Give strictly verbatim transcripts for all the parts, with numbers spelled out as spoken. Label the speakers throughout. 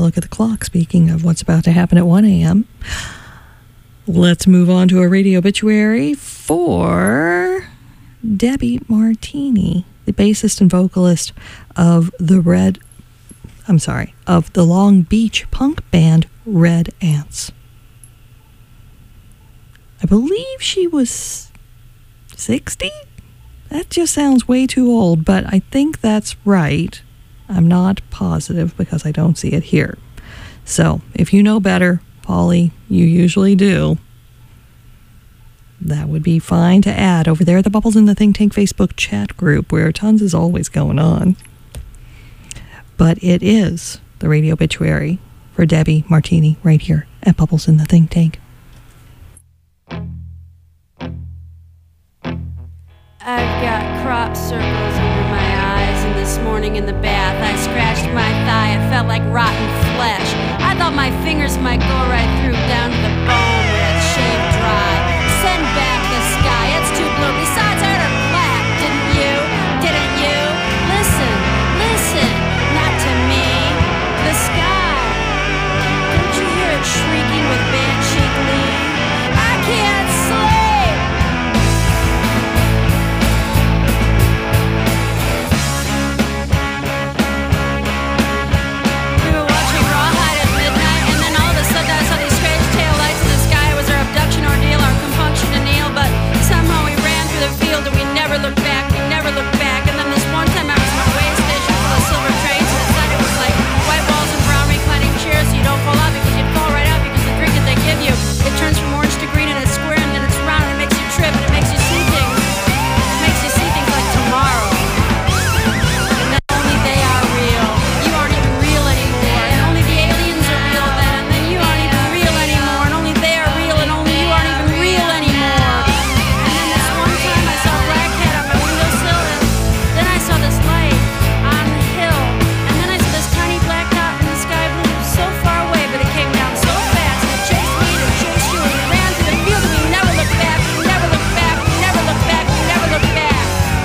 Speaker 1: look at the clock. Speaking of what's about to happen at one a.m., let's move on to a radio obituary for Debbie Martini, the bassist and vocalist of the Red, I'm sorry, of the Long Beach punk band Red Ants. I believe she was sixty? That just sounds way too old, but I think that's right. I'm not positive because I don't see it here. So, if you know better, Polly, you usually do, that would be fine to add over there at the Bubbles in the Think Tank Facebook chat group, where tons is always going on. But it is the radio obituary for Debbie Martini right here at Bubbles in the Think Tank.
Speaker 2: I've got crop circles under my eyes, and this morning in the bath I scratched my thigh. It felt like rotten flesh. I thought my fingers might go right through down to the bone where it's shaved dry. Send back the sky, it's too blue. Besides, I heard her clap, didn't you? Didn't you? Listen, listen, not to me, the sky. Don't you hear it shrieking with banshee glee? I can't sleep.
Speaker 3: Look back, we never look back. And then this one time I was in a way station full of silver trains, and inside it was like white walls and brown reclining chairs, so you don't fall out because you'd fall right out because the drink that they give you, it turns from orange to green and it's square and then it's round and it makes you trip and it makes you see things. It makes you see things like tomorrow. And then only they are real. You aren't even real anymore. And only the aliens are real then. And then you aren't even real anymore. And only they are real and only you aren't even real anymore. And then this one time I saw black cat on my windowsill, and then I saw this light on the hill, and then I saw this tiny black dot in the sky blue. It was so far away, but it came down so fast, and it chased me, and it chased you, and we ran through the field, and we never looked back, we never looked back, we never looked back, we never looked back.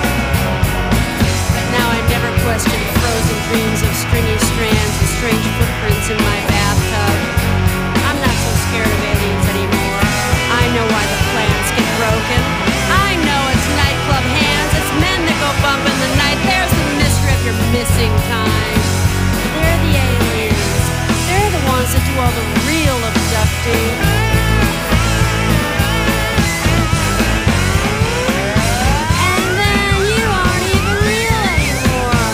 Speaker 3: But now I never question frozen dreams of stringy strands and strange footprints in my bathtub. I'm not so scared of aliens anymore. I know why the plans get broken. I know it's nightclub hands, it's men that go bump in the night. There's the mystery of your missing time. They're the aliens. They're the ones that do all the real abducting. And then you aren't even real anymore.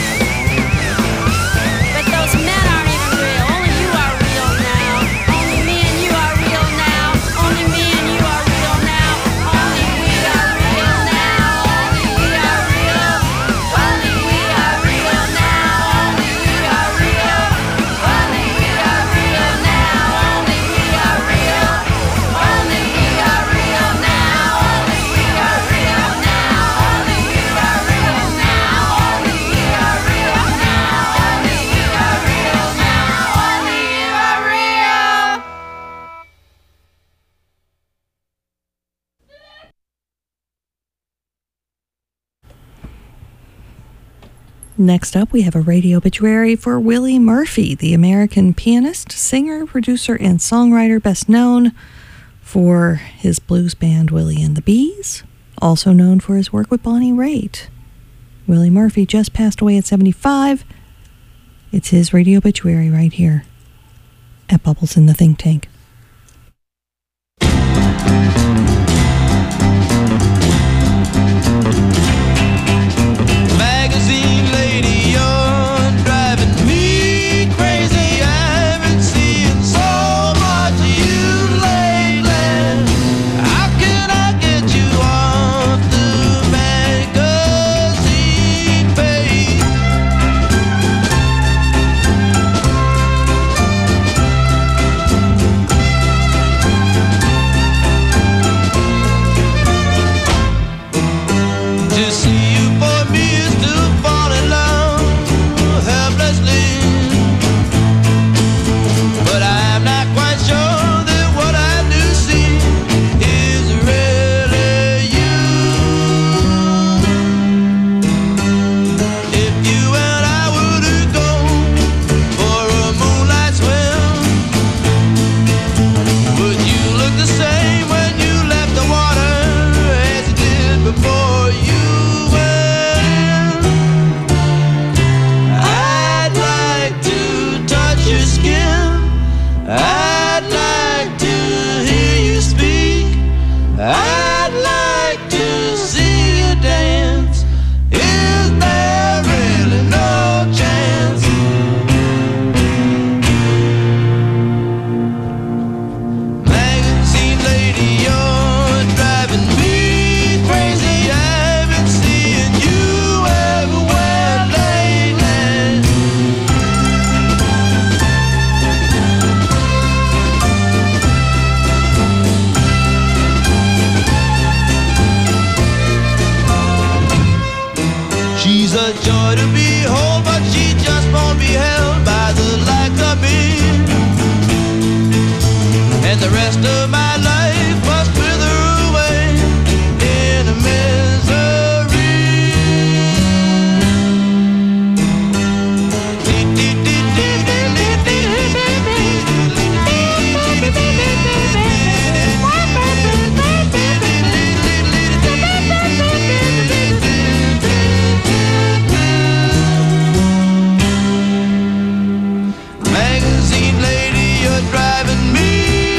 Speaker 3: But those men aren't even real. Only you are real now. Only me and you are real now. Only me and you are real now. Only we are real now. Only we are real. Only we are real now. Only we are real. Only we are real now. Only we are real. Only we are real now. Only we are real now. Only we are real now. Only we are real now. Only we are real now. Only you are real.
Speaker 1: Next up, we have a radio obituary for Willie Murphy, the American pianist, singer, producer, and songwriter best known for his blues band Willie and the Bees, also known for his work with Bonnie Raitt. Willie Murphy just passed away at seventy-five. It's his radio obituary right here at Bubbles in the Think Tank.
Speaker 4: Magazine lady, you're driving me crazy. I've been seeing so much of you lately. How can I get you off the magazine page? rest of my life must wither away in a misery. Magazine lady, you're driving me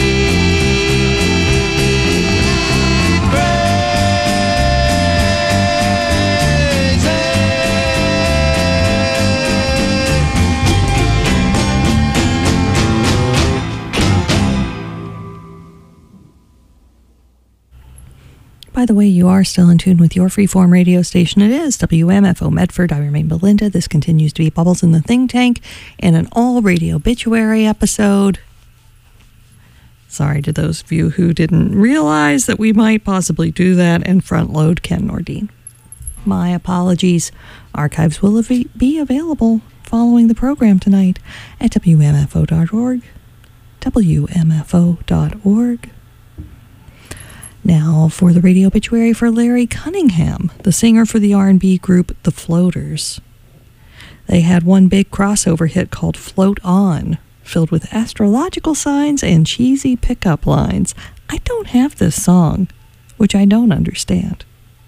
Speaker 1: By the way, you are still in tune with your freeform radio station. It is W M F O Medford. I remain Belinda. This continues to be Bubbles in the Think Tank and an all-radio obituary episode. Sorry to those of you who didn't realize that we might possibly do that and front-load Ken Nordine. My apologies. Archives will be available following the program tonight at W M F O dot org. W M F O dot org. Now for the radio obituary for Larry Cunningham, the singer for the R and B group The Floaters. They had one big crossover hit called Float On, filled with astrological signs and cheesy pickup lines. I don't have this song, which I don't understand.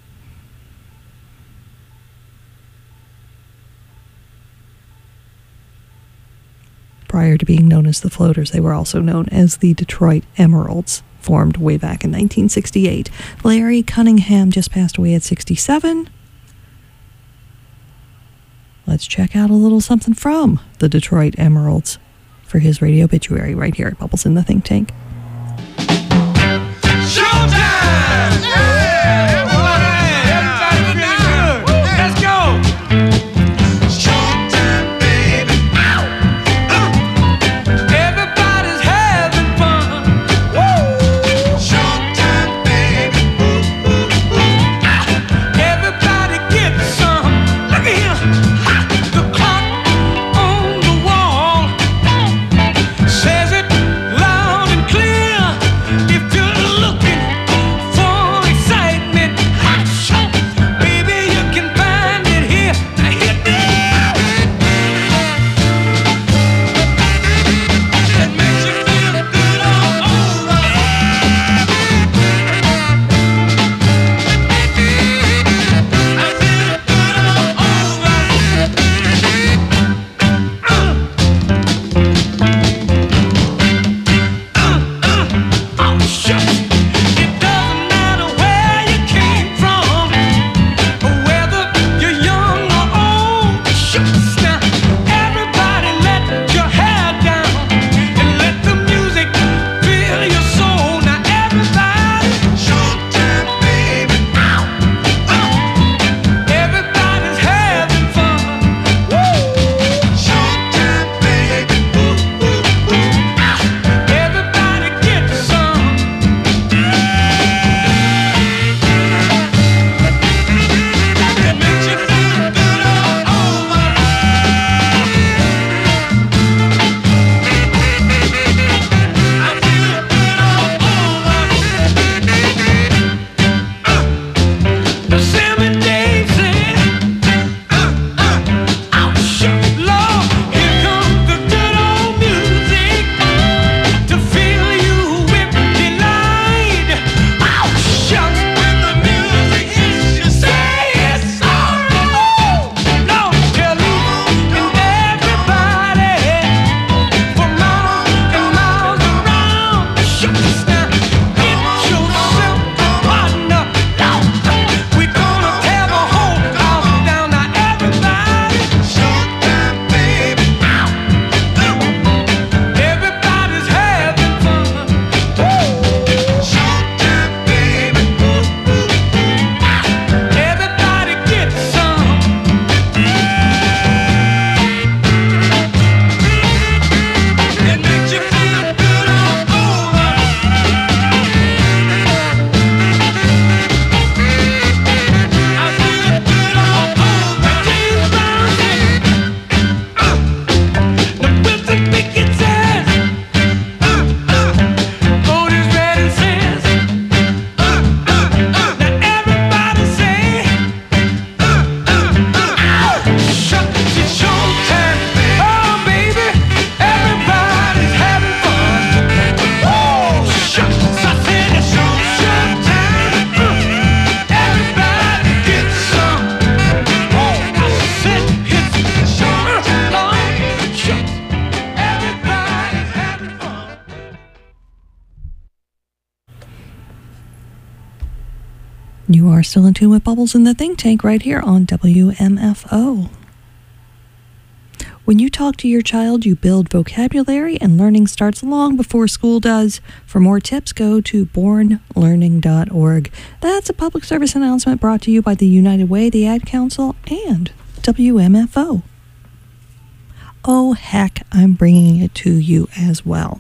Speaker 1: Prior to being known as The Floaters, they were also known as the Detroit Emeralds, formed way back in nineteen sixty-eight. Larry Cunningham just passed away at sixty-seven. Let's check out a little something from the Detroit Emeralds for his radio obituary right here at Bubbles in the Think Tank.
Speaker 4: Showtime! Yeah! Everybody feeling good. Let's go! Showtime, baby. Everybody's having fun. Woo! Showtime, baby. Everybody gets some. Look at here. The clock on the wall says it loud and clear. If you're looking for excitement,
Speaker 1: You are still in tune with Bubbles in the Think Tank right here on W M F O. When you talk to your child, you build vocabulary, and learning starts long before school does. For more tips, go to born learning dot org. That's a public service announcement brought to you by the United Way, the Ad Council, and W M F O. Oh, heck, I'm bringing it to you as well.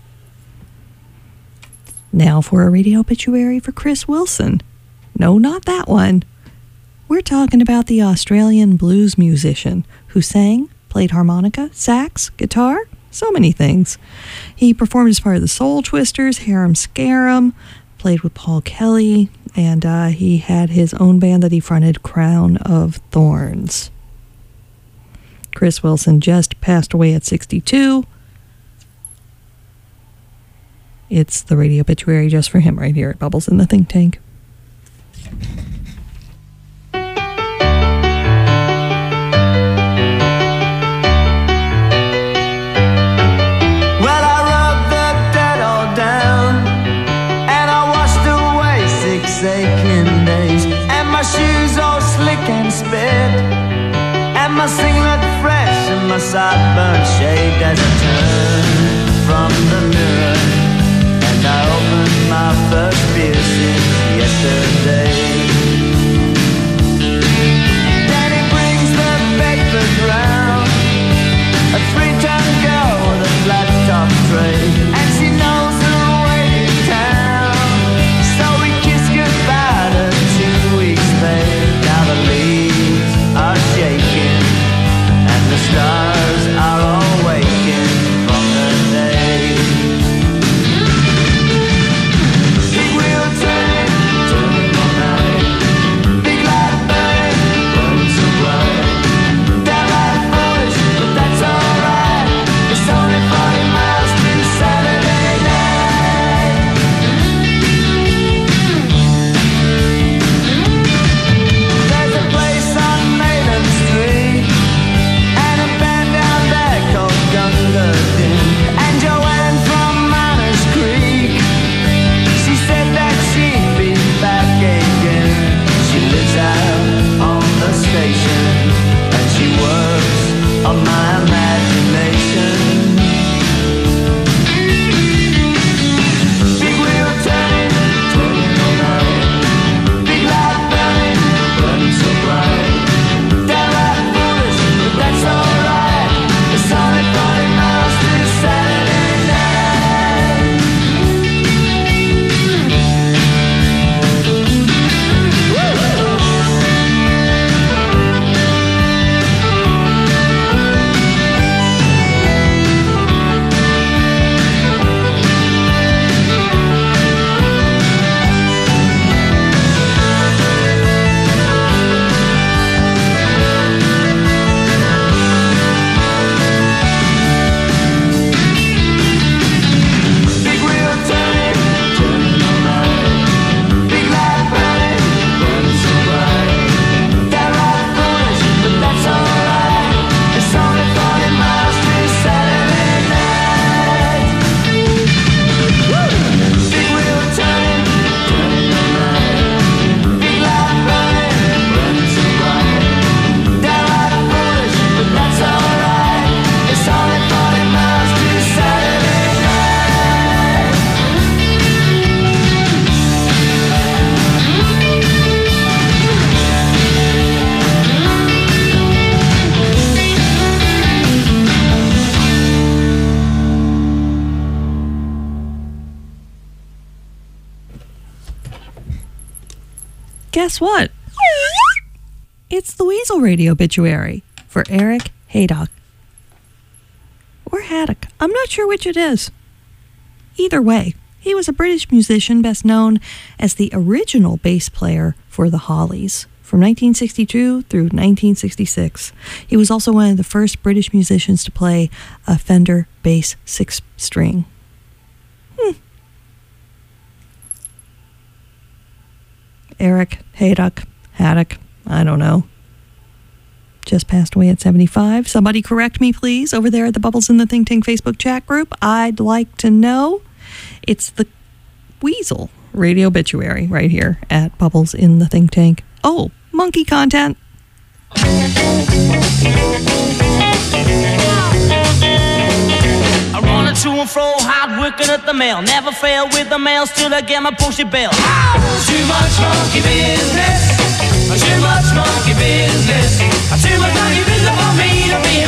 Speaker 1: Now for a radio obituary for Chris Wilson. No, not that one. We're talking about the Australian blues musician who sang, played harmonica, sax, guitar, so many things. He performed as part of the Soul Twisters, Harum Scarum, played with Paul Kelly, and uh, he had his own band that he fronted, Crown of Thorns. Chris Wilson just passed away at sixty-two. It's the radio obituary just for him right here at Bubbles in the Think Tank.
Speaker 4: Aching days, and my shoes all slick and spit, and my singlet fresh, and my sideburns shaved as I turned from the mirror, and I opened my first beer since yesterday. Daddy brings the breakfast round, a three-ton girl with a flat top tray, and she knows her way to town, so we kiss goodbye to two weeks later. Now the leaves are shaking and the stars are all waking from the day. Big wheel turning, turning all night, big light burning, burning so bright, downright foolish, but that's alright, it's only forty miles to Saturday night. There's a place on Maiden Street and a band down there called Gunga Din, and Joanne from Miners Creek, she said that she'd be back again. She lives out on the station and she works on my imagination. Big wheel turning, turning all night, big light burning, burning so bright, downright foolish, but that's alright, it's only forty miles to Saturday night. Big wheel turning, turning all night, big light burning, burning so bright, downright foolish, but that's alright, it's only forty miles to Saturday night. Big wheel turning, turning all night, big light burning, burning so bright, downright foolish, but that's alright, it's only forty miles to Saturday night.
Speaker 1: Guess what? It's the Weasel Radio obituary for Eric Haydock. Or Haddock. I'm not sure which it is. Either way, he was a British musician best known as the original bass player for the Hollies from nineteen sixty-two through nineteen sixty-six. He was also one of the first British musicians to play a Fender bass six-string. Hmm. Eric Haydock, Haddock, I don't know. Just passed away at seventy-five. Somebody correct me, please, over there at the Bubbles in the Think Tank Facebook chat group. I'd like to know. It's the Weasel Radio Obituary right here at Bubbles in the Think Tank. Oh, monkey content.
Speaker 5: I run it to and fro, hard working at the mail. Never fail with the mail, still I get my postage bill. Too much monkey business. Too much monkey business. Too much monkey business for me to be a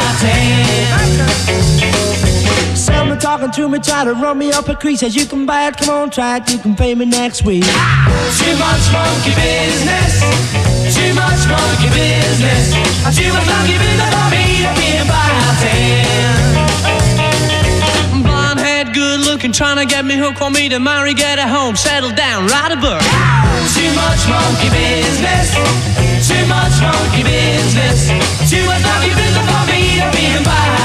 Speaker 5: someone talking to me, try to run me up a crease. Says you can buy it, come on, try it, you can pay me next week. Too much monkey business. Too much monkey business. Too much monkey business for me to be a blonde head, good looking, trying to get me hooked, want me to marry, get a home, settle down, ride a bird. Too much monkey business. Too much monkey business. Too much monkey business for me to be a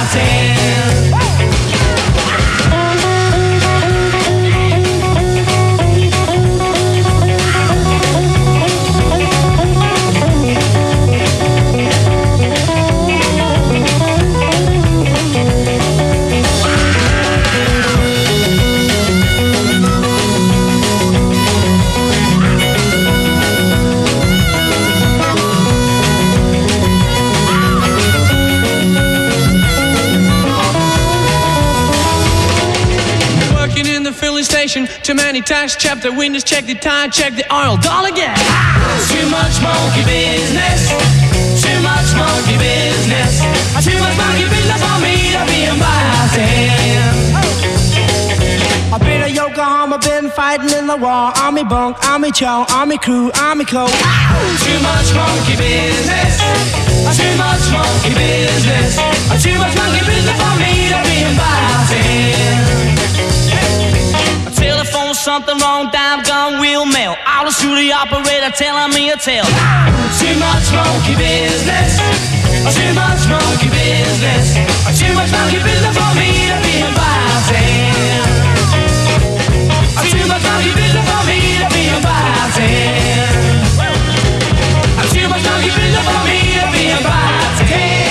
Speaker 5: station. Too many tax, check the windows, check the tire, check the oil, dollar again. Too much monkey business. Too much monkey business. Too much monkey business for me to be invited. I've been at Yokohama, been fighting in the war. Army bunk, army chow, army crew, army co. Too much monkey business. Too much monkey business. Too much monkey business for me to be invited. Telephone, something wrong, damn gun, wheel mail. Out to the operator telling me a tale. Too much monkey business. Too much monkey business. Too much monkey business for me to be invited. Too much monkey business for me to be invited. Too much monkey business for me to be invited.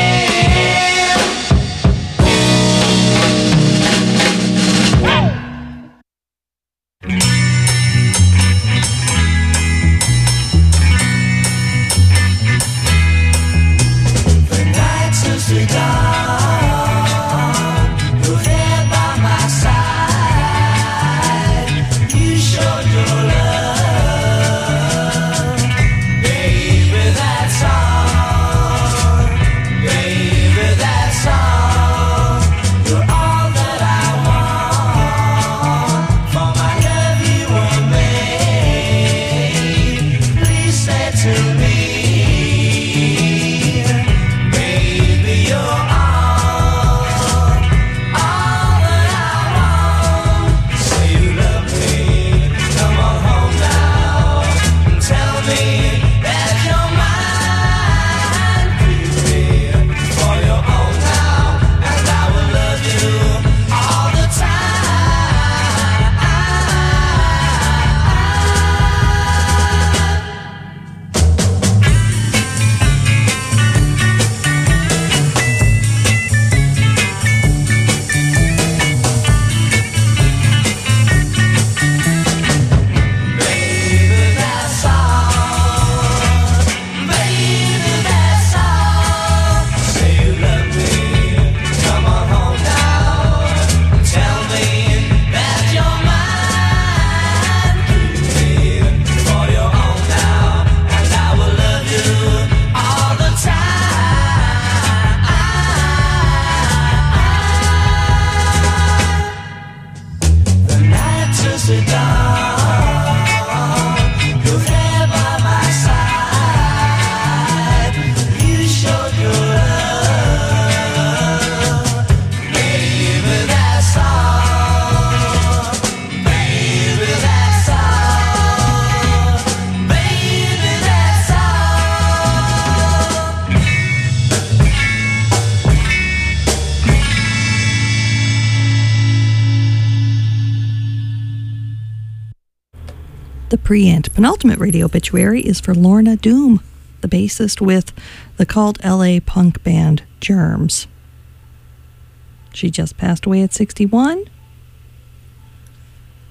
Speaker 1: The pre-ant penultimate radio obituary is for Lorna Doom, the bassist with the cult L A punk band Germs. She just passed away at sixty-one.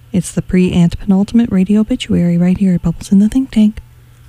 Speaker 1: It's the pre-antepenultimate radio obituary right here at Bubbles in the Think Tank.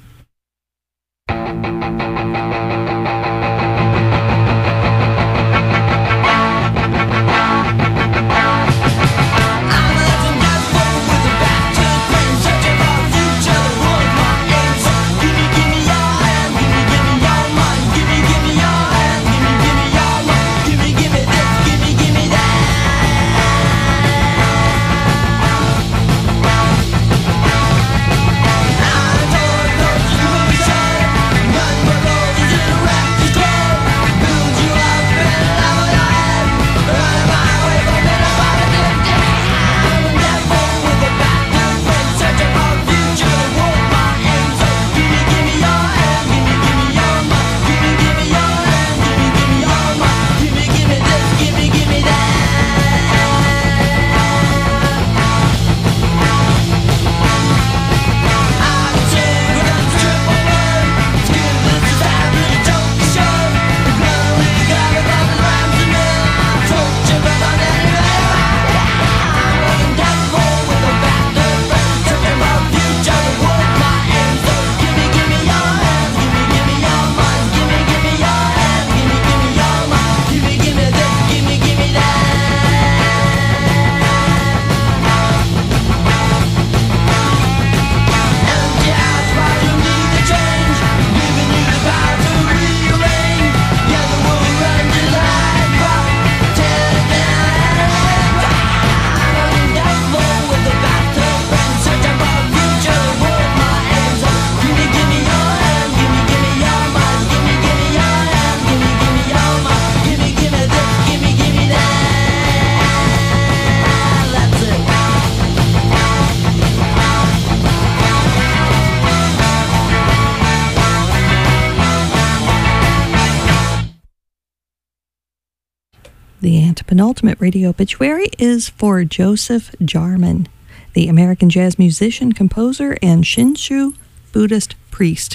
Speaker 1: The antepenultimate radio obituary is for Joseph Jarman, the American jazz musician, composer, and Shinshu Buddhist priest.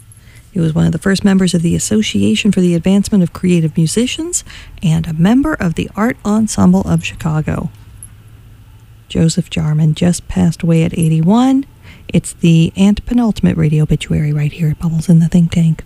Speaker 1: He was one of the first members of the Association for the Advancement of Creative Musicians and a member of the Art Ensemble of Chicago. Joseph Jarman just passed away at eighty-one. It's the antepenultimate radio obituary right here at Bubbles in the Think Tank.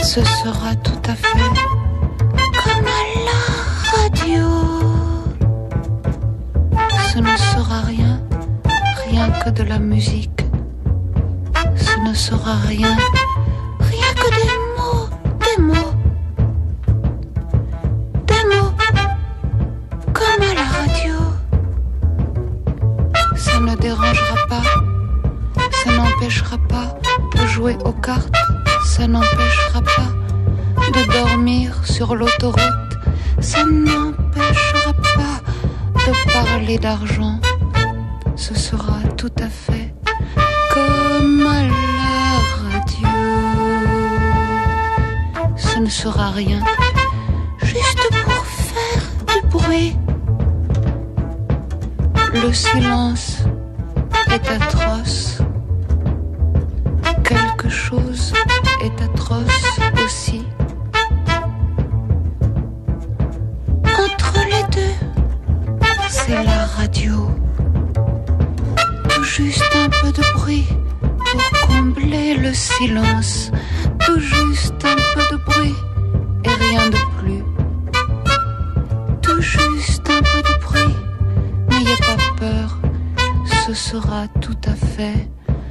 Speaker 6: ce sera tout à fait comme à la radio. Ce ne sera rien, rien que de la musique. Ce ne sera rien, rien que des mots, des mots, des mots, comme à la radio. Ça ne dérangera pas, ça n'empêchera pas de jouer aux cartes, ça n'empêchera pas de dormir sur l'autoroute, ça n'empêchera pas de parler d'argent. Ce sera tout à fait comme à la radio. Ce ne sera rien, juste pour faire du bruit. Le silence est atroce. Quelque chose est atroce aussi. Entre les deux, c'est la radio. Tout juste un peu de bruit pour combler le silence. Tout juste un peu de bruit et rien de plus. Tout juste un peu de bruit, n'ayez pas peur, ce sera tout à fait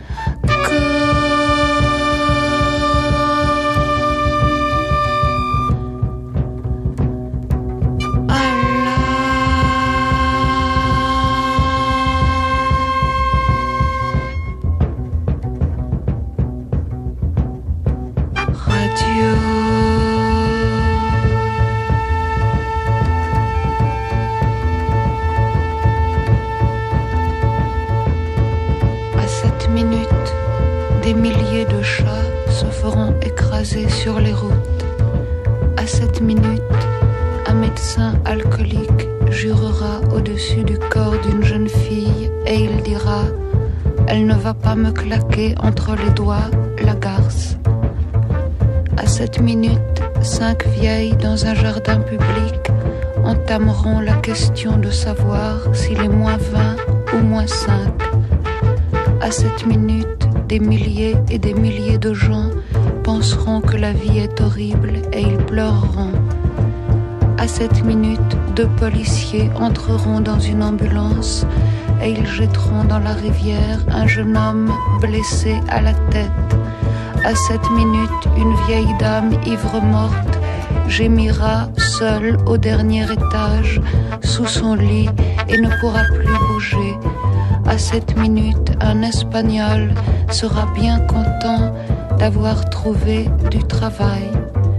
Speaker 6: des milliers de chats se feront écraser sur les routes. À cette minute, un médecin alcoolique jurera au-dessus du corps d'une jeune fille et il dira « Elle ne va pas me claquer entre les doigts la garce ». À cette minute, cinq vieilles dans un jardin public entameront la question de savoir s'il est moins vingt ou moins cinq. À cette minute, des milliers et des milliers de gens penseront que la vie est horrible et ils pleureront. À cette minute, deux policiers entreront dans une ambulance et ils jetteront dans la rivière un jeune homme blessé à la tête. À cette minute, une vieille dame ivre-morte gémira seule au dernier étage sous son lit et ne pourra plus bouger. À cette minute, un Espagnol sera bien content d'avoir trouvé du travail.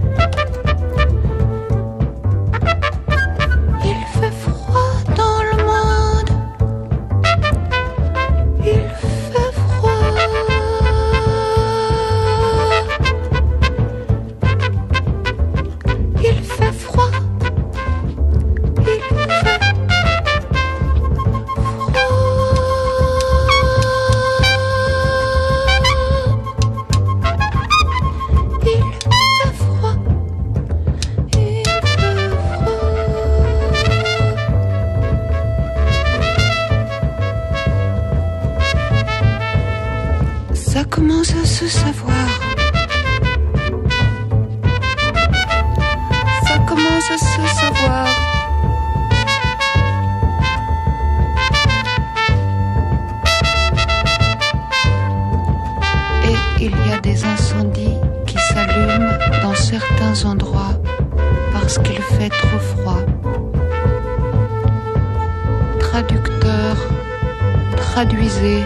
Speaker 6: Il fait froid dans le monde. Il fait froid. Il fait froid. Il fait ça commence à se savoir. Ça commence à se savoir. Et il y a des incendies qui s'allument dans certains endroits parce qu'il fait trop froid. Traducteur, traduisez.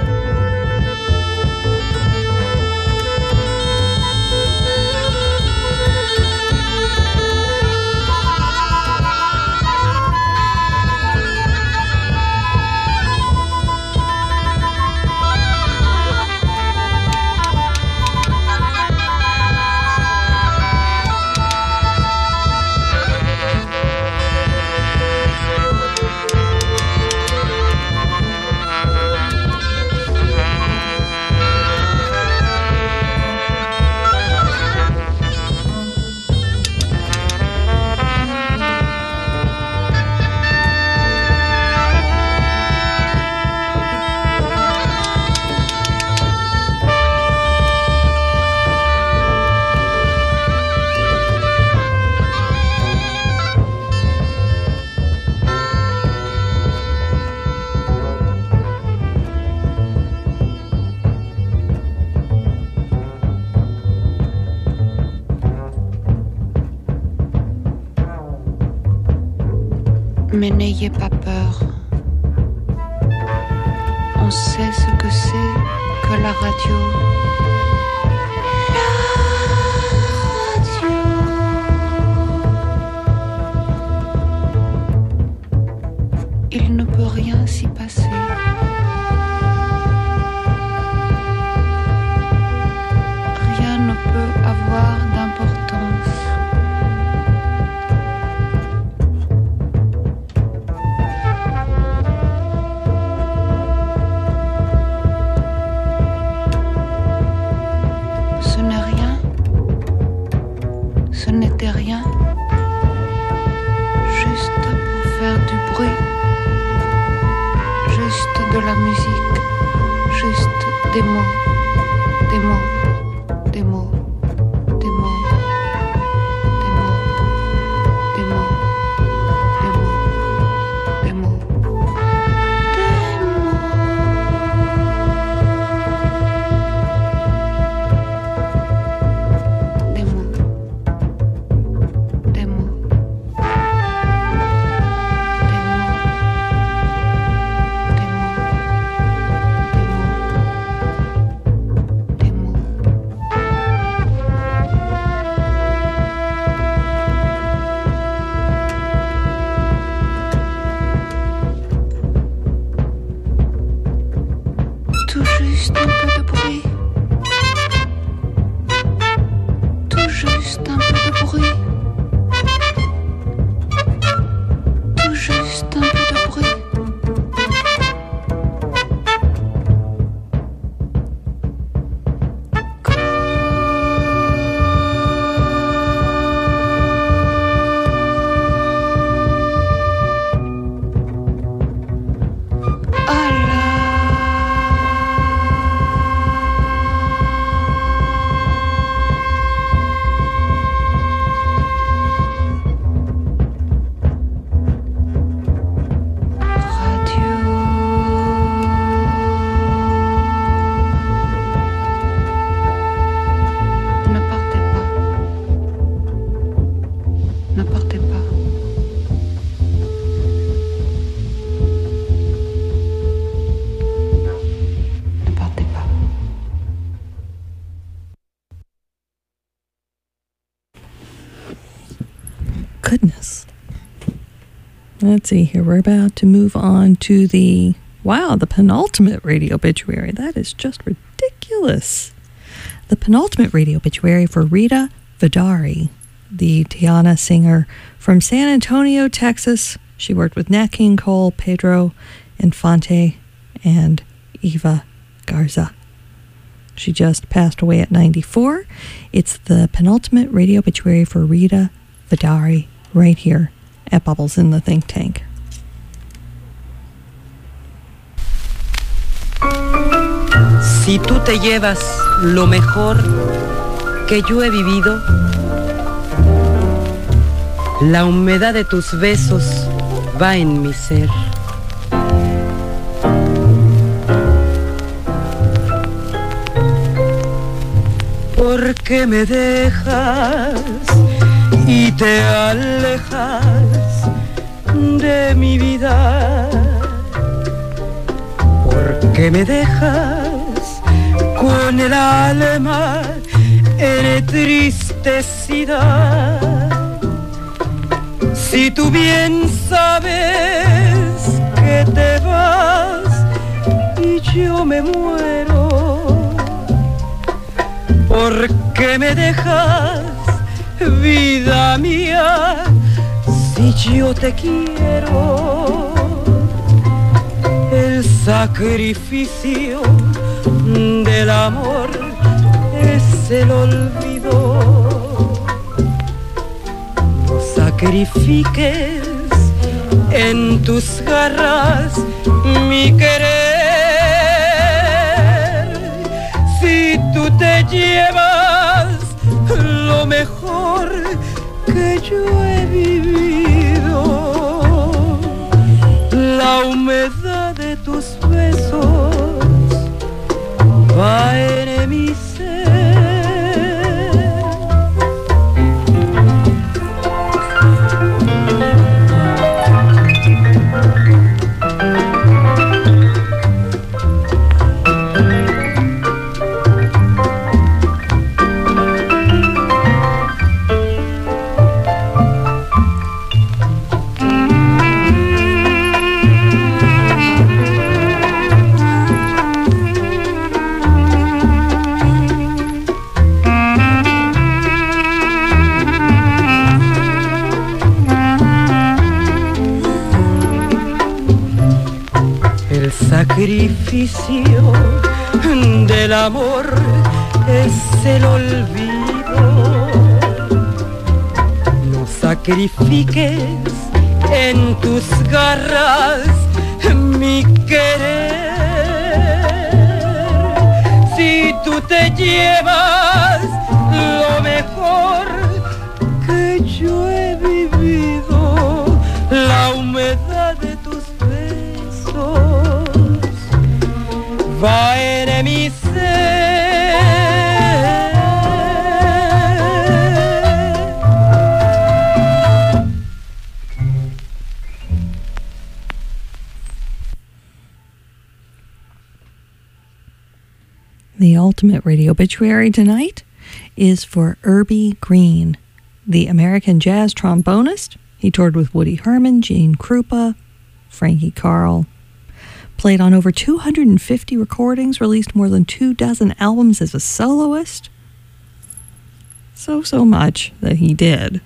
Speaker 6: Mais n'ayez pas peur. On sait ce que c'est que la radio. La radio. Il ne peut rien s'y passer. Rien ne peut avoir d'importance. Ce n'est rien. Ce n'était rien. Juste pour faire du bruit. Juste de la musique. Juste des mots. Des mots. Des mots. Des mots. Des mots. Des mots. Des mots. Des mots. Des mots. Des mots. Des mots. Des mots. Des mots. Tout juste un peu de bruit. Tout juste un peu de bruit. Tout juste un peu de bruit. Ne partez pas. Ne partez pas. Ne partez pas.
Speaker 1: Goodness. Let's see here. We're about to move on to the, wow, the penultimate radio obituary. That is just ridiculous. The penultimate radio obituary for Rita Vidari, the Tiana singer from San Antonio, Texas. She worked with Nat King Cole, Pedro Infante, and Eva Garza. She just passed away at ninety-four. It's the penultimate radio obituary for Rita Vidari right here at Bubbles in the Think Tank.
Speaker 7: Si tú te llevas lo mejor que yo he vivido, la humedad de tus besos va en mi ser. ¿Por qué me dejas y te alejas de mi vida? ¿Por qué me dejas con el alma entristecida? Si tú bien sabes que te vas y yo me muero, ¿por qué me dejas, vida mía, si yo te quiero? El sacrificio del amor es el olvido. No sacrifiques en tus garras mi querer. Si tú te llevas lo mejor que yo he vivido, la humedad de tus besos va en mi ser. sacrificio del amor es el olvido. No sacrifiques en tus garras mi querer. Si tú te llevas lo mejor que yo he vivido, la humedad de tus besos va en mi ser.
Speaker 1: The ultimate radio obituary tonight is for Urbie Green, the American jazz trombonist. He toured with Woody Herman, Gene Krupa, Frankie Carl, played on over two hundred fifty recordings, released more than two dozen albums as a soloist. So, so much that he did.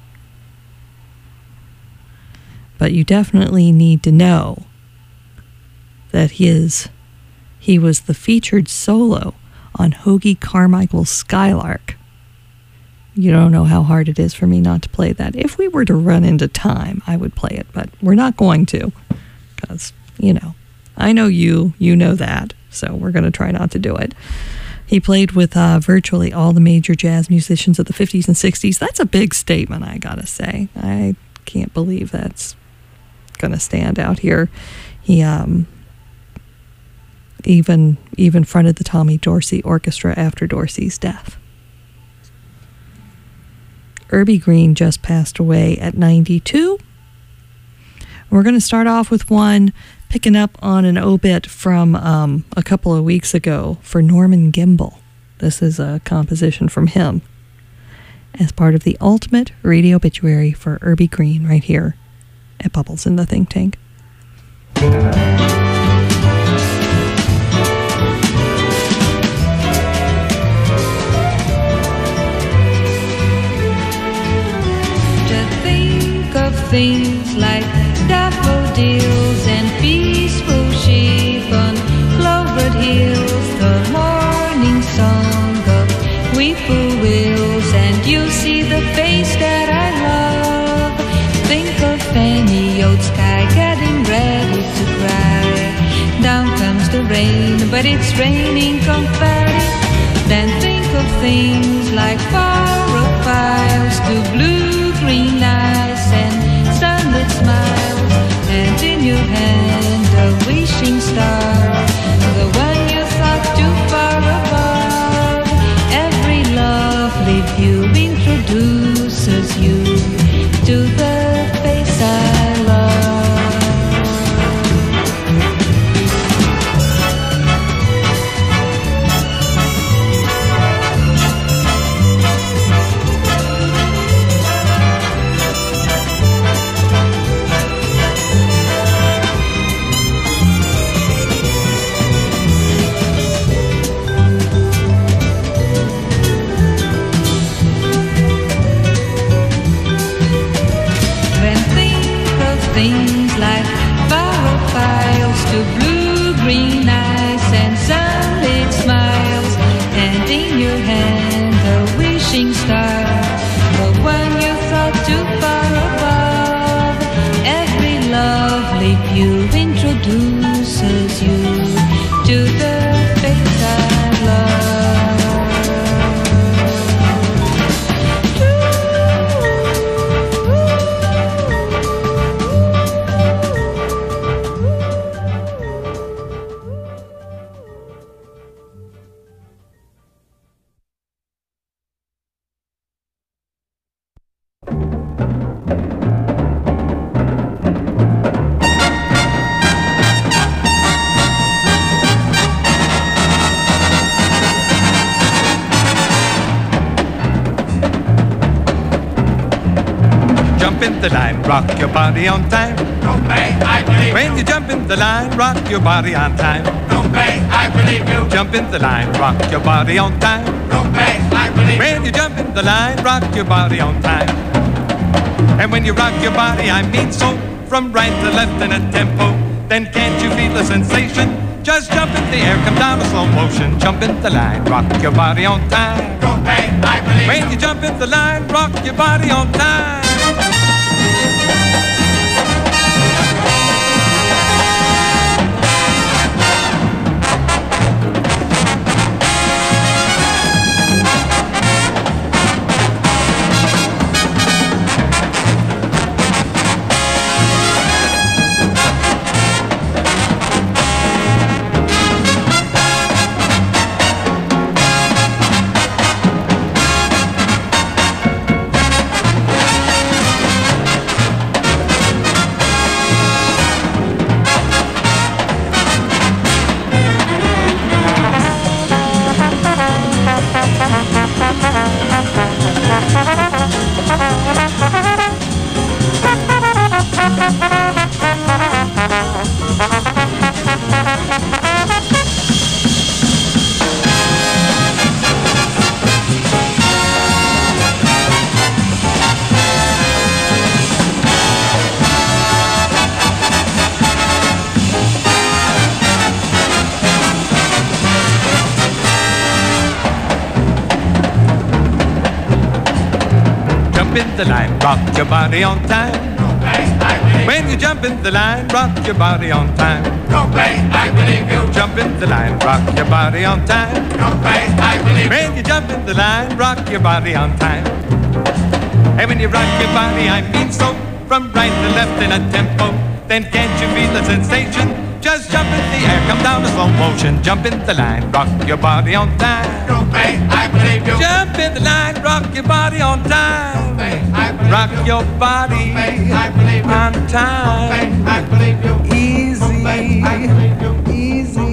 Speaker 1: But you definitely need to know that his, he was the featured solo on Hoagy Carmichael's Skylark. You don't know how hard it is for me not to play that. If we were to run into time, I would play it, but we're not going to, because, you know, I know you, you know that, so we're going to try not to do it. He played with uh, virtually all the major jazz musicians of the fifties and sixties. That's a big statement, I gotta say. I can't believe that's going to stand out here. He um, even even fronted the Tommy Dorsey Orchestra after Dorsey's death. Urbie Green just passed away at ninety-two. We're going to start off with one picking up on an obit from um, a couple of weeks ago for Norman Gimbel. This is a composition from him as part of the ultimate radio obituary for Urbie Green right here at Bubbles in the Think Tank.
Speaker 6: Things like daffodils and peaceful sheep on clovered hills, the morning song of whippoorwills, and you see the face that I love. Think of any old sky getting ready to cry. Down comes the rain, but it's raining confetti. Then think of things like far-off files to blue-green eyes and sunlit smiles, and in your hand a wishing star, the one you thought too far above. Every lovely view introduces you to the face I love. Things like far-off files to blue-green eyes and sunlit smiles, and in your hand a wishing star, the one you thought too far above. Every lovely view introduces you to the face I love.
Speaker 8: The line, rock your body on time.
Speaker 9: Don't pay, I believe
Speaker 8: When
Speaker 9: you.
Speaker 8: you jump in the line, rock your body on time.
Speaker 9: Don't pay, I believe you.
Speaker 8: Jump in the line, rock your body on time.
Speaker 9: Don't pay, I believe
Speaker 8: When
Speaker 9: you.
Speaker 8: you jump in the line, rock your body on time. And when you rock your body, I mean so, from right to left in a tempo then can't you feel the sensation? Just jump in the air, come down in slow motion, jump in the line, rock your body on time.
Speaker 9: Go bang, I believe
Speaker 8: When you jump in the line, rock your body on time. The line, rock your body on time. When you jump in the line, rock your body on time.
Speaker 9: Go bang, I believe you.
Speaker 8: Jump in the line, rock your body on time.
Speaker 9: Go bang, I believe
Speaker 8: When you jump in the line, rock your body on time. And when you rock your body, I mean so, from right to left in a tempo, then can't you feel the sensation? Just jump in the air, come down in slow motion, jump in the line, rock your body on time.
Speaker 9: Go bang, I believe you.
Speaker 8: Jump in the line, rock your body on time. Rock your body on time. Easy, easy.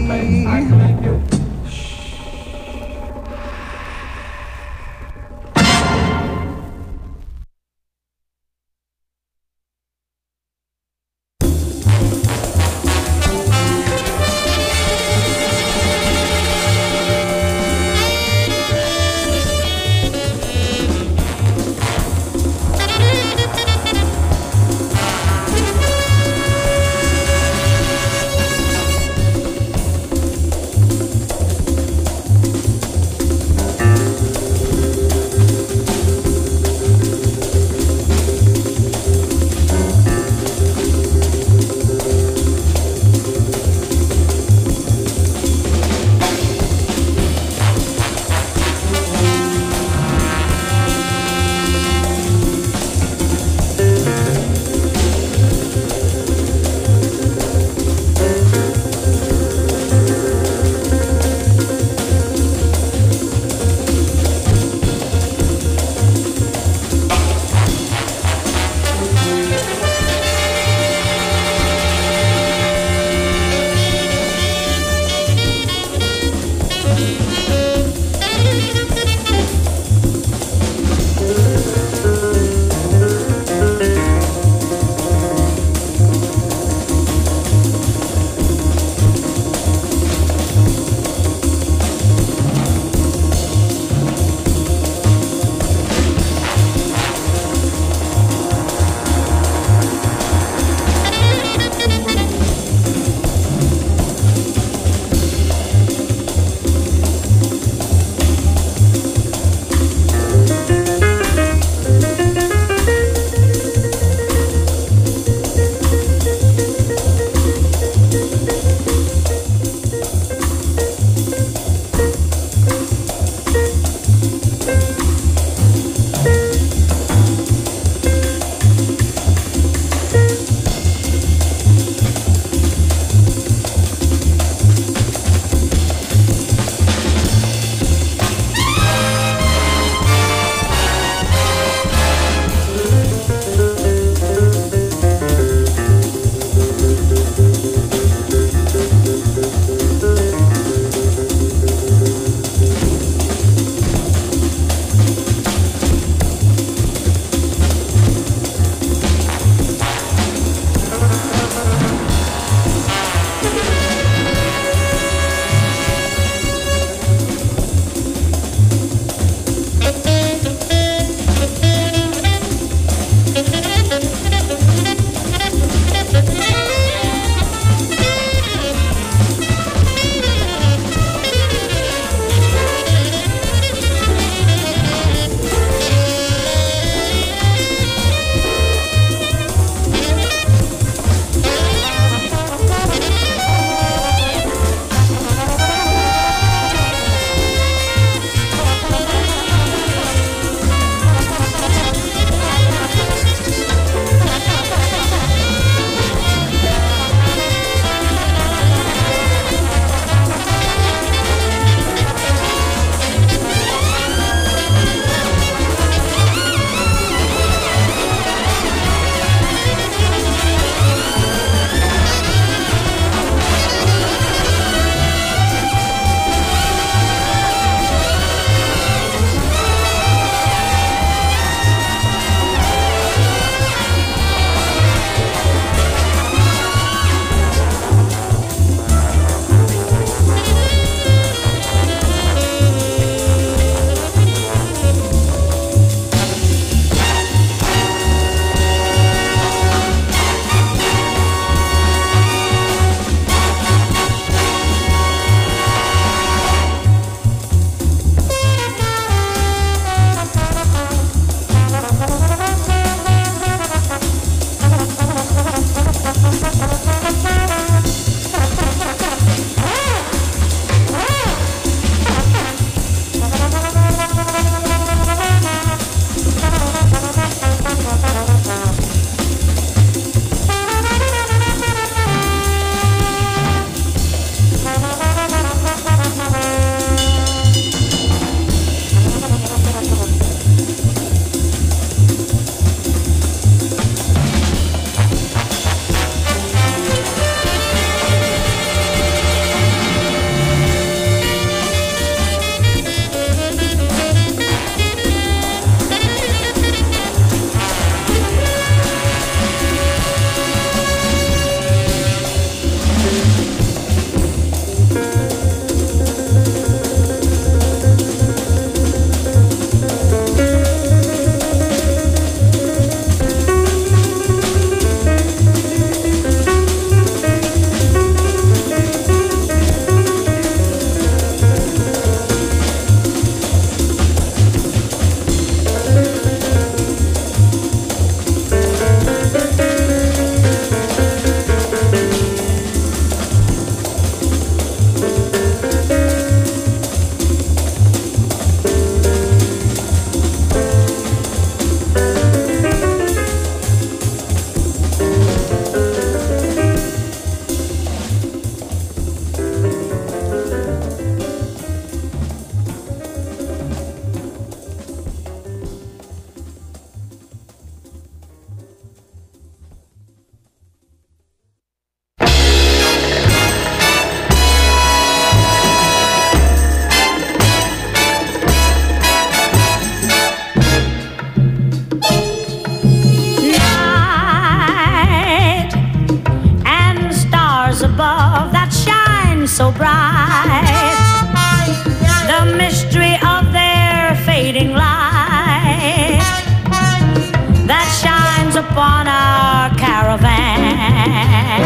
Speaker 10: so bright, the mystery of their fading light that shines upon our caravan.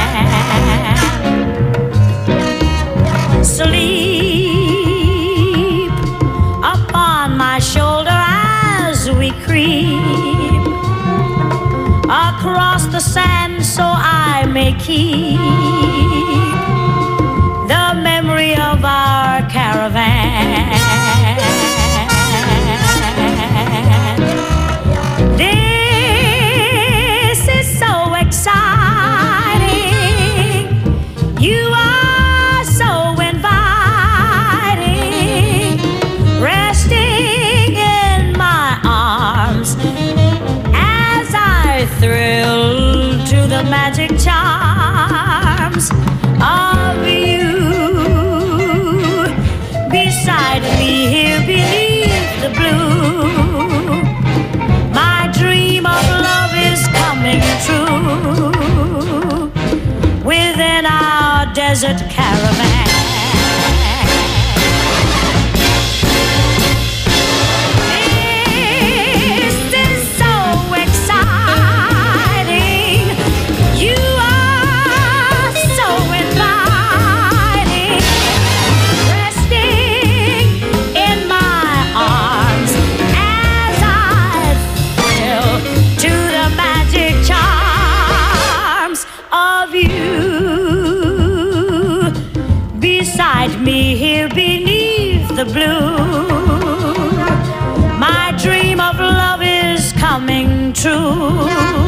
Speaker 10: Sleep upon my shoulder as we creep across the sand, so I may keep the memory of our caravan. This is so exciting. You are so inviting, resting in my arms as I thrill to the magic charms of you. Beside me here beneath the blue, my dream of love is coming true within our desert caravan. This is so exciting. You are so inviting, resting in my arms as I thrill to the magic charms of you. Beside me here beneath the blue, my dream of love is coming true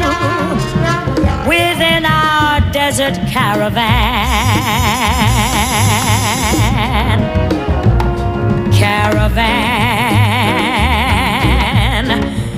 Speaker 10: within our desert caravan. Caravan.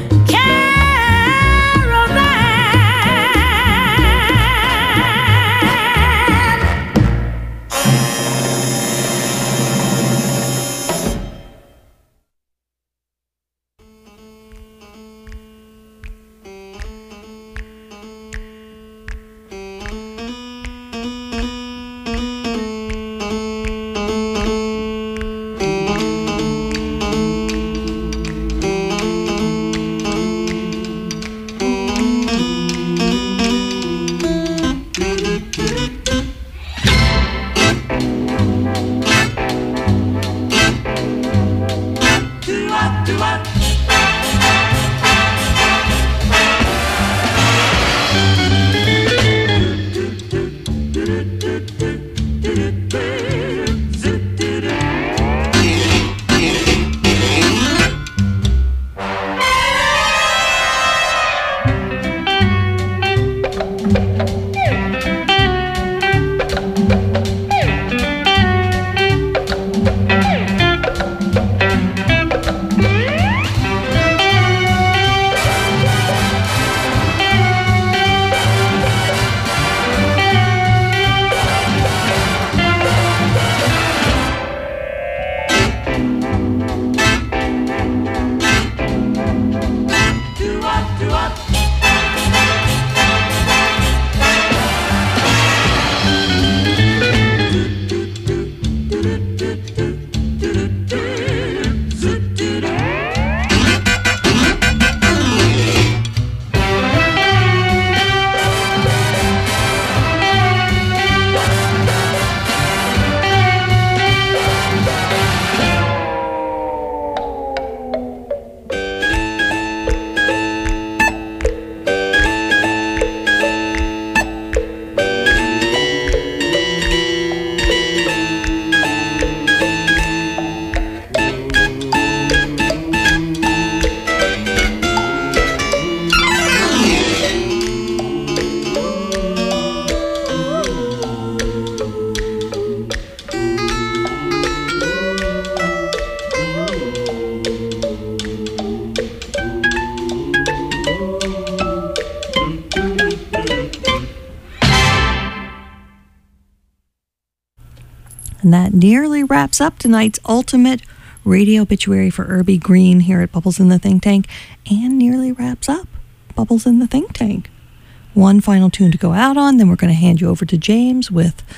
Speaker 1: And that nearly wraps up tonight's ultimate radio obituary for Irby Green here at Bubbles in the Think Tank, and nearly wraps up Bubbles in the Think Tank. One final tune to go out on, then we're going to hand you over to James with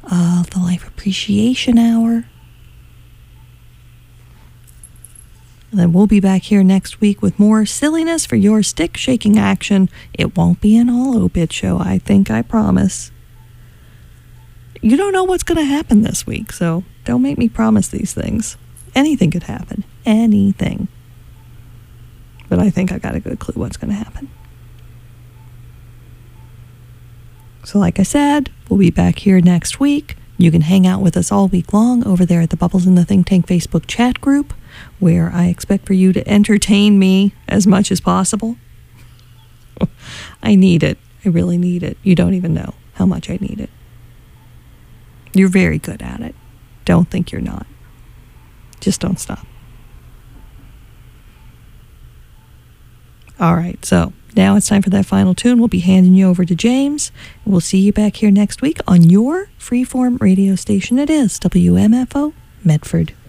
Speaker 1: uh, the Life Appreciation Hour. And then we'll be back here next week with more silliness for your stick-shaking action. It won't be an all-obit show, I think, I promise. You don't know what's going to happen this week, so don't make me promise these things. Anything could happen. Anything. But I think I got a good clue what's going to happen. So like I said, we'll be back here next week. You can hang out with us all week long over there at the Bubbles in the Think Tank Facebook chat group, where I expect for you to entertain me as much as possible. I need it. I really need it. You don't even know how much I need it. You're very good at it. Don't think you're not. Just don't stop. All right, so now it's time for that final tune. We'll be handing you over to James. We'll see you back here next week on your freeform radio station. It is W M F O Medford.